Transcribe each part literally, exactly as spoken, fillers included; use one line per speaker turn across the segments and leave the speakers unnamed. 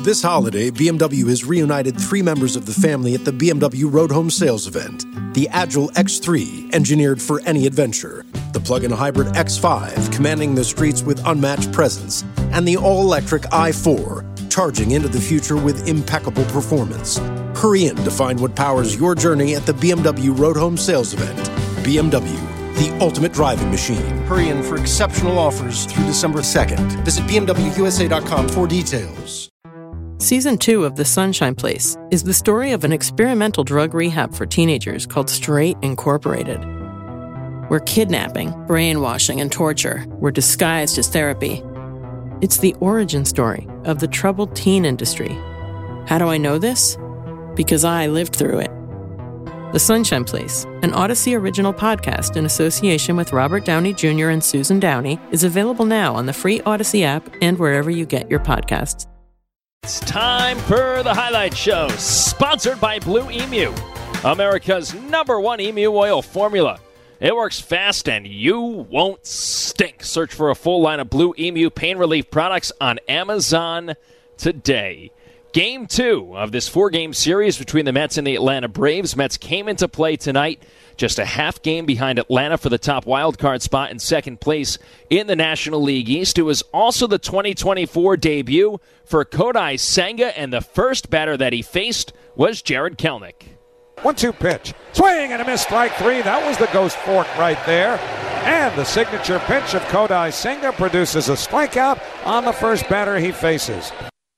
This holiday, B M W has reunited three members of the family at the B M W Road Home Sales event. The Agile X three, engineered for any adventure. The plug-in hybrid X five, commanding the streets with unmatched presence. And the all-electric i four, charging into the future with impeccable performance. Hurry in to find what powers your journey at the B M W Road Home Sales event. B M W, the ultimate driving machine. Hurry in for exceptional offers through December second. Visit B M W U S A dot com for details.
Season two of The Sunshine Place is the story of an experimental drug rehab for teenagers called Straight Incorporated, where kidnapping, brainwashing, and torture were disguised as therapy. It's the origin story of the troubled teen industry. How do I know this? Because I lived through it. The Sunshine Place, an Odyssey original podcast in association with Robert Downey Junior and Susan Downey, is available now on the free Odyssey app and wherever you get your podcasts.
It's time for the Highlight Show, sponsored by Blue Emu, America's number one emu oil formula. It works fast and you won't stink. Search for a full line of Blue Emu pain relief products on Amazon today. Game two of this four-game series between the Mets and the Atlanta Braves. Mets came into play tonight, just a half game behind Atlanta for the top wild-card spot in second place in the National League East. It was also the twenty twenty-four debut for Kodai Senga, and the first batter that he faced was Jarred Kelenic.
one two pitch. Swing and a miss, strike three. That was the ghost fork right there. And the signature pitch of Kodai Senga produces a strikeout on the first batter he faces.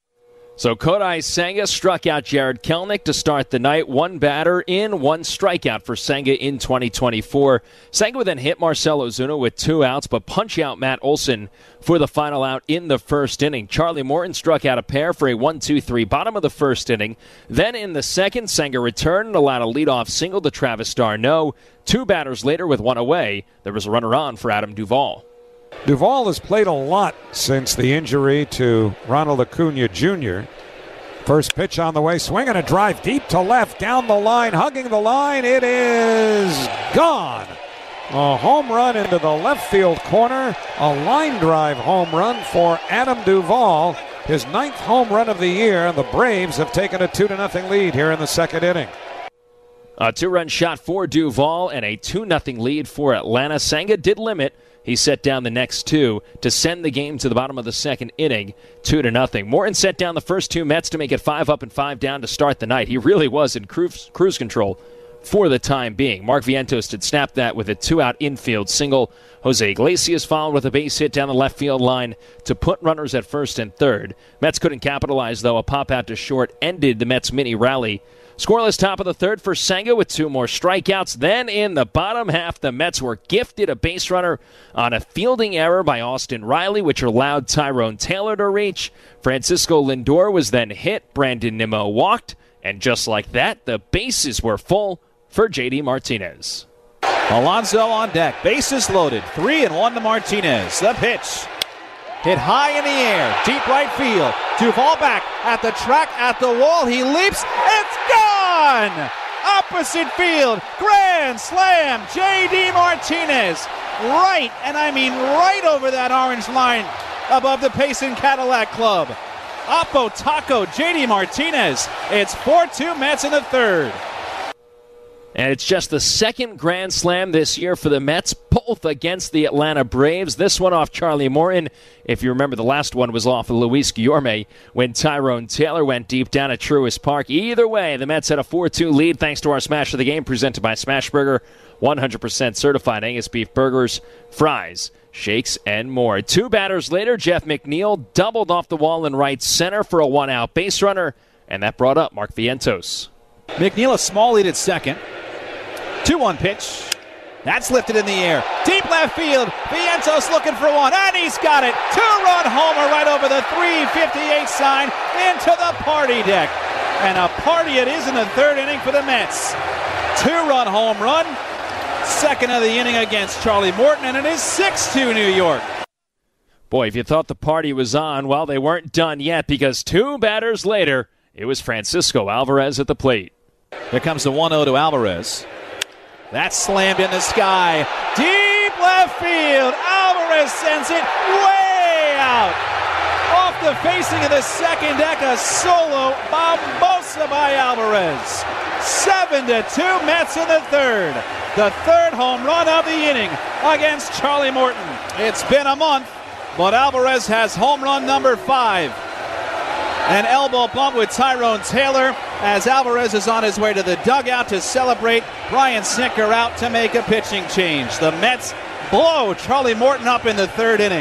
So Kodai Senga struck out Jarred Kelenic to start the night. One batter in, one strikeout for Senga in twenty twenty-four. Senga would then hit Marcell Ozuna with two outs, but punch out Matt Olson for the final out in the first inning. Charlie Morton struck out a pair for a one two three bottom of the first inning. Then in the second, Senga returned and allowed a leadoff single to Travis d'Arnaud. Two batters later with one away, there was a runner on for Adam Duvall.
Duvall has played a lot since the injury to Ronald Acuna Junior First pitch on the way, swinging a drive deep to left, down the line, hugging the line. It is gone. A home run into the left field corner. A line drive home run for Adam Duvall. His ninth home run of the year, and the Braves have taken a two to nothing lead here in the second inning.
A two-run shot for Duvall and a two nothing lead for Atlanta. Senga did limit. He set down the next two to send the game to the bottom of the second inning, two to nothing. Morton set down the first two Mets to make it five up and five down to start the night. He really was in cruise, cruise control for the time being. Mark Vientos did snap that with a two-out infield single. Jose Iglesias followed with a base hit down the left field line to put runners at first and third. Mets couldn't capitalize, though. A pop-out to short ended the Mets' mini rally. Scoreless top of the third for Senga with two more strikeouts. Then in the bottom half, the Mets were gifted a base runner on a fielding error by Austin Riley, which allowed Tyrone Taylor to reach. Francisco Lindor was then hit. Brandon Nimmo walked. And just like that, the bases were full for J D Martinez.
Alonso on deck. Bases loaded. Three and one to Martinez. The pitch. Hit high in the air, deep right field. Duvall back at the track, at the wall. He leaps. It's gone! Opposite field. Grand slam. J D Martinez. Right, and I mean right over that orange line above the Payson Cadillac Club. Oppo Taco, J D Martinez. It's four two Mets in the third.
And it's just the second grand slam this year for the Mets, both against the Atlanta Braves. This one off Charlie Morton. If you remember, the last one was off of Luis Guillorme when Tyrone Taylor went deep down at Truist Park. Either way, the Mets had a four two lead thanks to our Smash of the Game presented by Smashburger. one hundred percent certified Angus beef burgers, fries, shakes, and more. Two batters later, Jeff McNeil doubled off the wall in right center for a one-out base runner, and that brought up Mark Vientos.
McNeil a small lead at second. two one pitch. That's lifted in the air. Deep left field. Vientos looking for one, and he's got it. Two-run homer right over the three fifty-eight sign into the party deck. And a party it is in the third inning for the Mets. Two-run home run. Second of the inning against Charlie Morton, and it is six two New York.
Boy, if you thought the party was on, well, they weren't done yet, because two batters later, it was Francisco Alvarez at the plate.
Here comes the one oh to Alvarez. That's slammed in the sky. Deep left field. Alvarez sends it way out. Off off the facing of the second deck, a solo bombosa by Alvarez. Seven to two Mets in the third. The third home run of the inning against Charlie Morton. It's been a month, but Alvarez has home run number five. An elbow bump with Tyrone Taylor as Alvarez is on his way to the dugout to celebrate. Brian Snitker out to make a pitching change. The Mets blow Charlie Morton up in the third inning.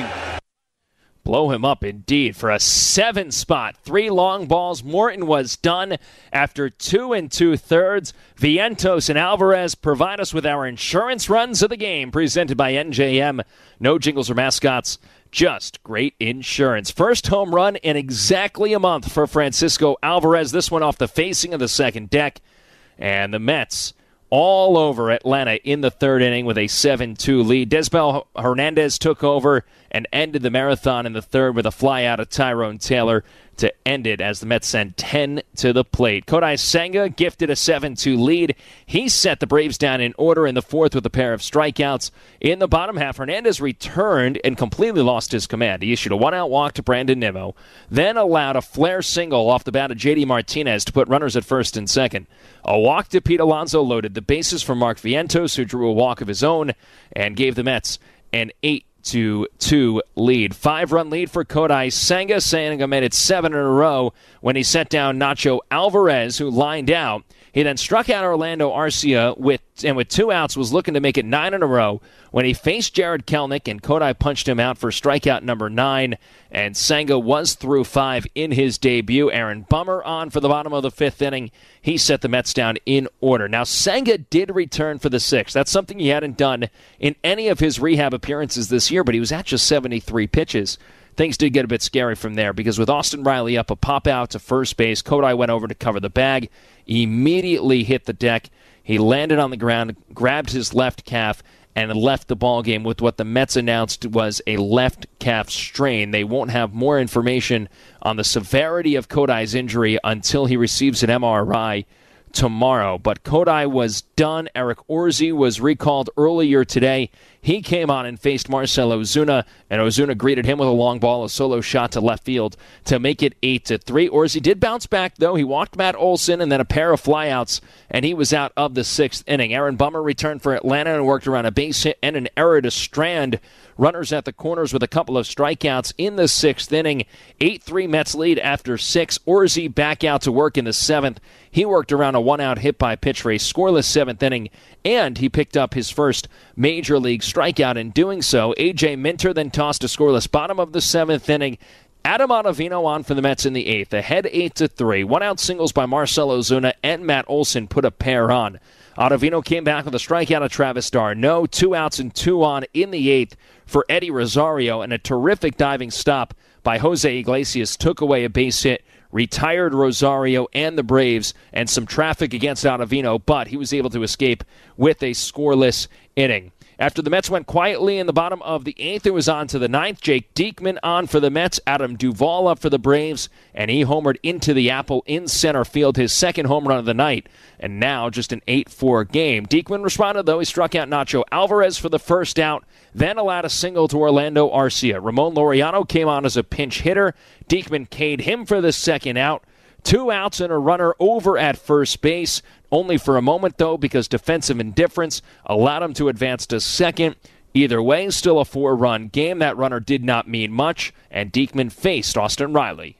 Blow him up indeed for a seven spot. Three long balls. Morton was done after two and two-thirds. Vientos and Alvarez provide us with our insurance runs of the game, presented by N J M. No jingles or mascots, just great insurance. First home run in exactly a month for Francisco Alvarez. This one off the facing of the second deck. And the Mets all over Atlanta in the third inning with a seven two lead. Desmel Hernandez took over and ended the marathon in the third with a fly out of Tyrone Taylor to end it as the Mets send ten to the plate. Kodai Senga gifted a seven two lead. He set the Braves down in order in the fourth with a pair of strikeouts. In the bottom half, Hernandez returned and completely lost his command. He issued a one-out walk to Brandon Nimmo, then allowed a flare single off the bat of J D Martinez to put runners at first and second. A walk to Pete Alonso loaded the bases for Mark Vientos, who drew a walk of his own and gave the Mets an eight to two lead. Five-run lead for Kodai Senga. Senga made it seven in a row when he set down Nacho Alvarez, who lined out. He then struck out Orlando Arcia with and with two outs was looking to make it nine in a row when he faced Jared Kelnick, and Kodai punched him out for strikeout number nine, and Senga was through five in his debut. Aaron Bummer on for the bottom of the fifth inning. He set the Mets down in order. Now, Senga did return for the sixth. That's something he hadn't done in any of his rehab appearances this year, but he was at just seventy-three pitches. Things did get a bit scary from there because with Austin Riley up, a pop out to first base, Kodai went over to cover the bag, immediately hit the deck. He landed on the ground, grabbed his left calf, and left the ballgame with what the Mets announced was a left calf strain. They won't have more information on the severity of Kodai's injury until he receives an M R I tomorrow. But Kodai was done. Eric Orsi was recalled earlier today. He came on and faced Marcell Ozuna, and Ozuna greeted him with a long ball, a solo shot to left field to make it eight to three. Orsi did bounce back, though. He walked Matt Olson and then a pair of flyouts, and he was out of the sixth inning. Aaron Bummer returned for Atlanta and worked around a base hit and an error to Strand. Runners at the corners with a couple of strikeouts in the sixth inning. eight three Mets lead after six. Orsi back out to work in the seventh. He worked around a one-out hit by pitch for a scoreless seventh inning, and he picked up his first major league strikeout in doing so. A J Minter then tossed a scoreless bottom of the seventh inning. Adam Ottavino on for the Mets in the eighth. Ahead eight to three. One-out singles by Marcell Ozuna and Matt Olson put a pair on. Ottavino came back with a strikeout of Travis d'Arnaud. Two outs and two on in the eighth for Eddie Rosario, and a terrific diving stop by Jose Iglesias took away a base hit, retired Rosario and the Braves, and some traffic against Ottavino, but he was able to escape with a scoreless inning. After the Mets went quietly in the bottom of the eighth, it was on to the ninth. Jake Diekman on for the Mets, Adam Duvall up for the Braves, and he homered into the apple in center field, his second home run of the night, and now just an eight four game. Diekman responded, though. He struck out Nacho Alvarez for the first out, then allowed a single to Orlando Arcia. Ramon Laureano came on as a pinch hitter. Diekman K'd him for the second out. Two outs and a runner over at first base. Only for a moment, though, because defensive indifference allowed him to advance to second. Either way, still a four-run game. That runner did not mean much, and Diekman faced Austin Riley.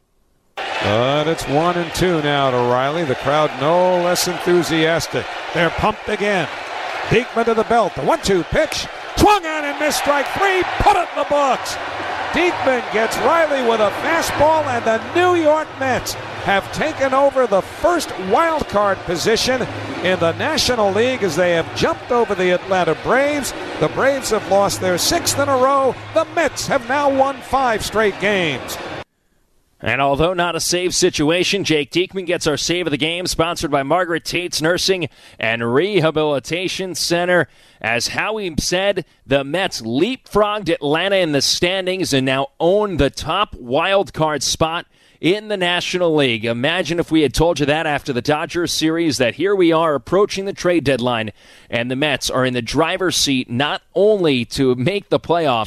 But it's one and two now to Riley. The crowd no less enthusiastic. They're pumped again. Diekman to the belt. The one two pitch. Swung on and missed strike three. Put it in the books. Diekman gets Riley with a fastball, and the New York Mets have taken over the first wild card position in the National League as they have jumped over the Atlanta Braves. The Braves have lost their sixth in a row. The Mets have now won five straight games.
And although not a save situation, Jake Diekman gets our save of the game, sponsored by Margaret Tate's Nursing and Rehabilitation Center. As Howie said, the Mets leapfrogged Atlanta in the standings and now own the top wild card spot in the National League. Imagine if we had told you that after the Dodgers series, that here we are approaching the trade deadline, and the Mets are in the driver's seat not only to make the playoffs,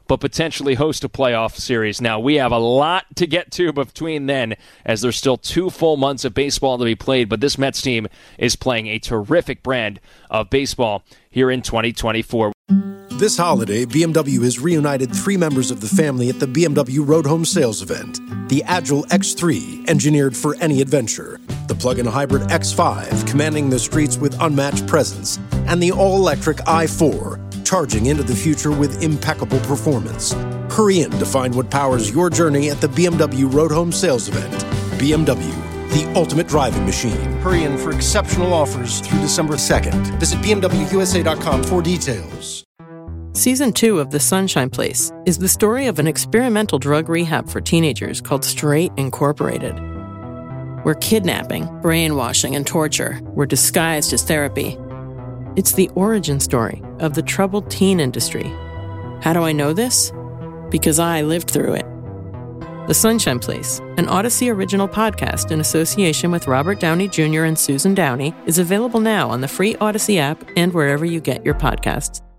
but potentially host a playoff series. Now, we have a lot to get to between then, as there's still two full months of baseball to be played, but this Mets team is playing a terrific brand of baseball here in twenty twenty-four.
This holiday, B M W has reunited three members of the family at the B M W Road Home Sales Event. The Agile X three, engineered for any adventure. The plug-in hybrid X five, commanding the streets with unmatched presence. And the all-electric i four, charging into the future with impeccable performance. Hurry in to find what powers your journey at the B M W Road Home Sales Event. B M W, the ultimate driving machine. Hurry in for exceptional offers through December second. Visit B M W U S A dot com for details.
Season two of The Sunshine Place is the story of an experimental drug rehab for teenagers called Straight Incorporated, where kidnapping, brainwashing, and torture were disguised as therapy. It's the origin story of the troubled teen industry. How do I know this? Because I lived through it. The Sunshine Place, an Odyssey original podcast in association with Robert Downey Junior and Susan Downey, is available now on the free Odyssey app and wherever you get your podcasts.